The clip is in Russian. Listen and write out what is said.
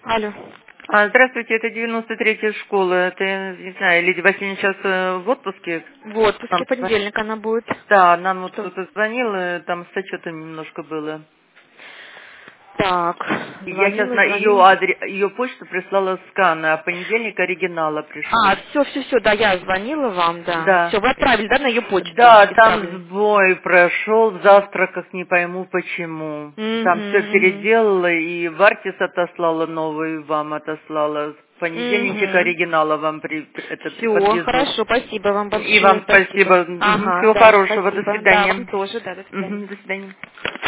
Алло. Здравствуйте, это 93-я школа. Это, я не знаю, Лидия Васильевна сейчас в отпуске. В отпуске, понедельник она будет. Да, нам вот Что? кто-то звонил, там с отчетом немножко было. Так, Я сейчас звонила, на звонила. ее почту прислала скан, а в понедельник оригинала пришлют. Все, да, я звонила вам, да. Да. Все, вы отправили, да, на ее почту? Да, там Исправленный. сбой прошел в завтраках, не пойму почему. Там все Угу. переделала, и в Артис отослала новую, вам отослала. В понедельничек оригинала вам Все, подвезут. хорошо, спасибо вам И большое, вам спасибо. спасибо. Ага, Всего да, хорошего. До спасибо. Да, вам свидания. тоже, да, до свидания. До свидания.